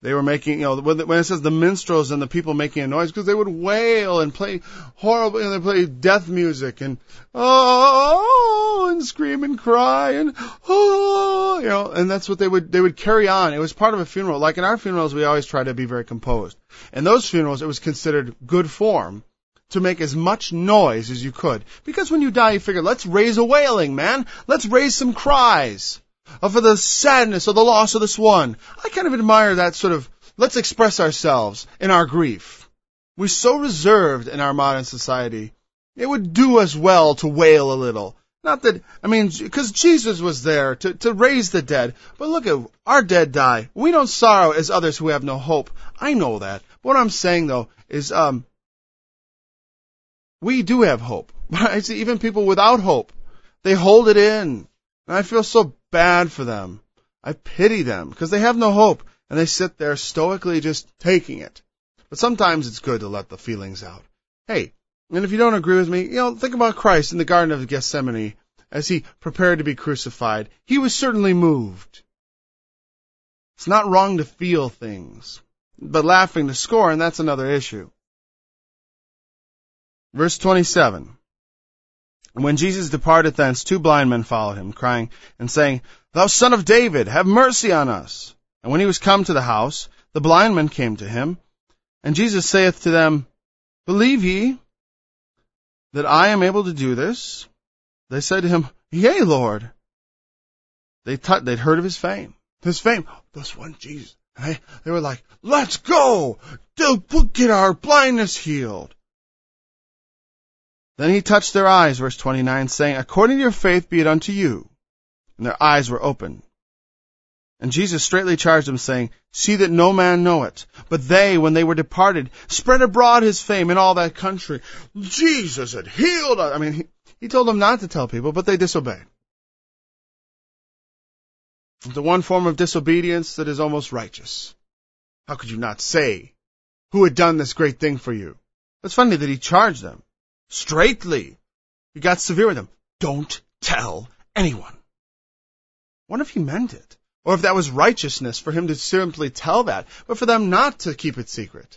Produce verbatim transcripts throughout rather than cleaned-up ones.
They were making, you know, when it says the minstrels and the people making a noise, because they would wail and play horrible, and they play death music and, oh, and scream and cry and, oh, you know, and that's what they would, they would carry on. It was part of a funeral. Like in our funerals, we always try to be very composed. In those funerals, it was considered good form to make as much noise as you could. Because when you die, you figure, let's raise a wailing, man. Let's raise some cries. Or for the sadness or the loss of this one. I kind of admire that sort of, let's express ourselves in our grief. We're so reserved in our modern society. It would do us well to wail a little. Not that, I mean, because Jesus was there to, to raise the dead. But look at, our dead die. We don't sorrow as others who have no hope. I know that. What I'm saying, though, is um, we do have hope. I see even people without hope. They hold it in. And I feel so bad for them. I pity them because they have no hope and they sit there stoically just taking it. But sometimes it's good to let the feelings out. Hey, and if you don't agree with me, you know, think about Christ in the Garden of Gethsemane as he prepared to be crucified. He was certainly moved. It's not wrong to feel things, but laughing to scorn, that's another issue. Verse twenty-seven. And when Jesus departed thence, two blind men followed him, crying and saying, Thou Son of David, have mercy on us. And when he was come to the house, the blind men came to him. And Jesus saith to them, Believe ye that I am able to do this? They said to him, Yea, Lord. They t- they'd heard of his fame. His fame, this one Jesus. They, they were like, Let's go! We'll get our blindness healed. Then he touched their eyes, verse twenty-nine, saying, According to your faith be it unto you. And their eyes were opened. And Jesus straitly charged them, saying, See that no man know it. But they, when they were departed, spread abroad his fame in all that country. Jesus had healed us. I mean, he, he told them not to tell people, but they disobeyed. The one form of disobedience that is almost righteous. How could you not say who had done this great thing for you? It's funny that he charged them. Straightly. He got severe with them. Don't tell anyone. What if he meant it? Or if that was righteousness for him to simply tell that, but for them not to keep it secret.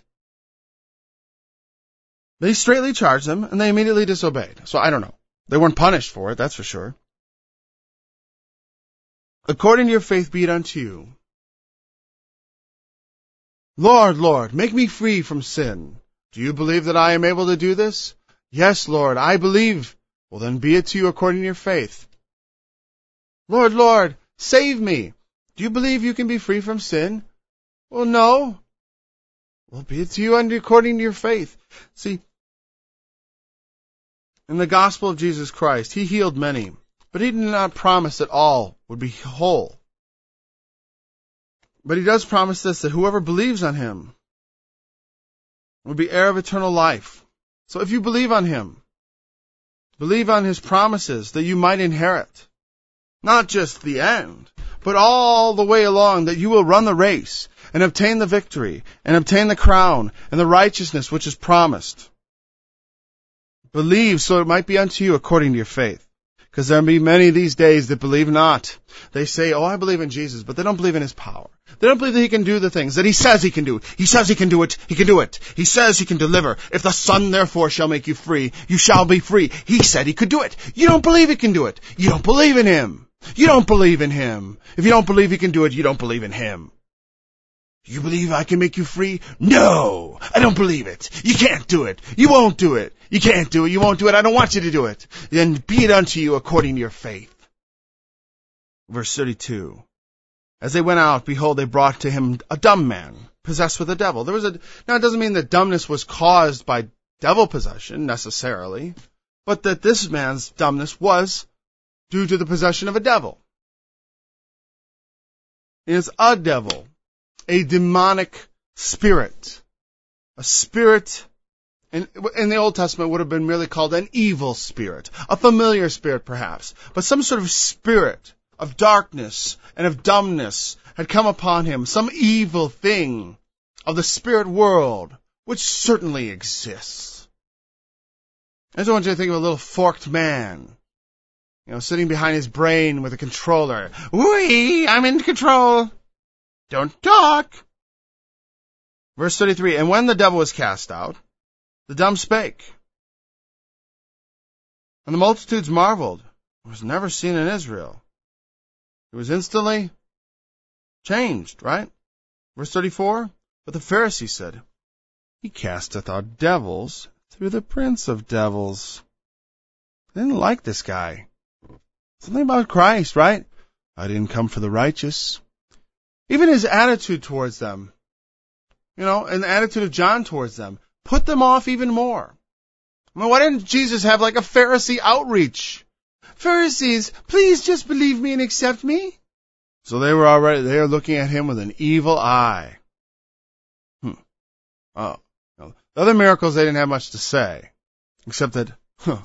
They straightly charged them, and they immediately disobeyed. So I don't know. They weren't punished for it, that's for sure. According to your faith be it unto you. Lord, Lord, make me free from sin. Do you believe that I am able to do this? Yes, Lord, I believe. Well, then be it to you according to your faith. Lord, Lord, save me. Do you believe you can be free from sin? Well, no. Well, be it to you according to your faith. See, in the gospel of Jesus Christ, he healed many, but he did not promise that all would be whole. But he does promise this, that whoever believes on him will be heir of eternal life. So if you believe on him, believe on his promises that you might inherit, not just the end, but all the way along, that you will run the race and obtain the victory and obtain the crown and the righteousness which is promised. Believe so it might be unto you according to your faith. Because there be many these days that believe not. They say, oh, I believe in Jesus, but they don't believe in his power. They don't believe that he can do the things that he says he can do. He says he can do it. He can do it. He says he can deliver. If the Son therefore shall make you free, you shall be free. He said he could do it. You don't believe he can do it. You don't believe in him. You don't believe in him. If you don't believe he can do it, you don't believe in him. You believe I can make you free? No, I don't believe it. You can't do it. You won't do it. You can't do it. You won't do it. I don't want you to do it. Then be it unto you according to your faith. Verse thirty-two. As they went out, behold, they brought to him a dumb man, possessed with a devil. There was a, now it doesn't mean that dumbness was caused by devil possession necessarily, but that this man's dumbness was due to the possession of a devil. It is a devil. A demonic spirit. A spirit, in, in the Old Testament would have been merely called an evil spirit. A familiar spirit perhaps. But some sort of spirit of darkness and of dumbness had come upon him. Some evil thing of the spirit world, which certainly exists. I just want you to think of a little forked man, you know, sitting behind his brain with a controller. Whee! I'm in control. Don't talk. Verse thirty-three, and when the devil was cast out, the dumb spake. And the multitudes marveled. It was never seen in Israel. It was instantly changed, right? Verse thirty-four, but the Pharisees said, he casteth out devils through the prince of devils. They didn't like this guy. Something about Christ, right? I didn't come for the righteous. Even his attitude towards them, you know, and the attitude of John towards them, put them off even more. I mean, why didn't Jesus have like a Pharisee outreach? Pharisees, please just believe me and accept me. So they were already, they are looking at him with an evil eye. Hmm. Oh. No. The other miracles, they didn't have much to say, except that, huh,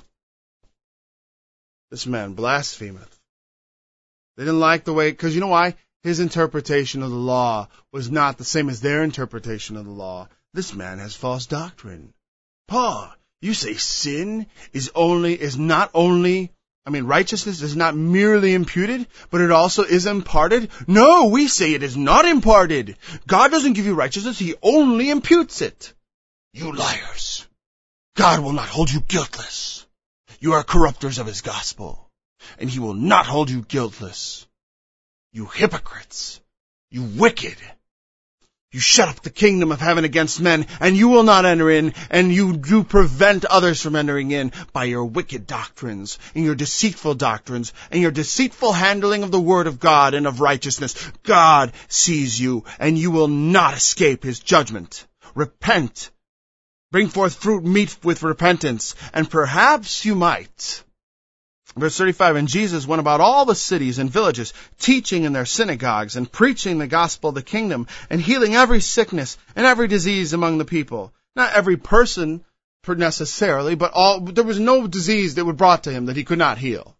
this man blasphemeth. They didn't like the way, because you know why? His interpretation of the law was not the same as their interpretation of the law. This man has false doctrine. Paul, you say sin is only, is not only, I mean, righteousness is not merely imputed, but it also is imparted? No, we say it is not imparted. God doesn't give you righteousness, He only imputes it. You liars. God will not hold you guiltless. You are corrupters of His gospel, and He will not hold you guiltless. You hypocrites. You wicked. You shut up the kingdom of heaven against men, and you will not enter in, and you do prevent others from entering in by your wicked doctrines, and your deceitful doctrines, and your deceitful handling of the word of God and of righteousness. God sees you, and you will not escape His judgment. Repent. Bring forth fruit meet with repentance, and perhaps you might. Verse thirty-five, and Jesus went about all the cities and villages, teaching in their synagogues and preaching the gospel of the kingdom and healing every sickness and every disease among the people. Not every person necessarily, but all, there was no disease that was brought to him that he could not heal.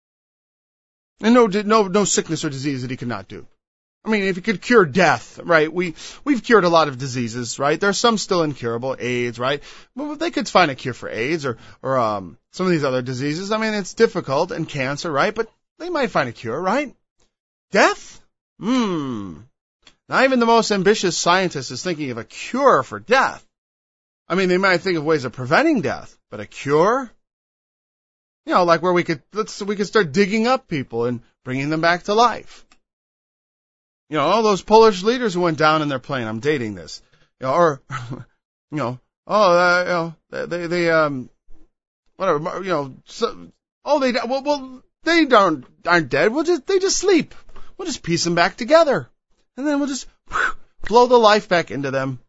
And no, no, no sickness or disease that he could not do. I mean, if he could cure death, right? We, we've cured a lot of diseases, right? There are some still incurable, AIDS, right? Well, they could find a cure for AIDS or, or, um, some of these other diseases. I mean, it's difficult, and cancer, right? But they might find a cure, right? Death? Hmm. Not even the most ambitious scientist is thinking of a cure for death. I mean, they might think of ways of preventing death, but a cure? You know, like where we could, let's, we could start digging up people and bringing them back to life. You know, all those Polish leaders who went down in their plane. I'm dating this. You know, or, you know, oh, uh, you know, they, they, um, whatever, you know, so, oh, they, well, well, they don't, aren't dead. We'll just, they just sleep. We'll just piece them back together. And then we'll just whew, blow the life back into them.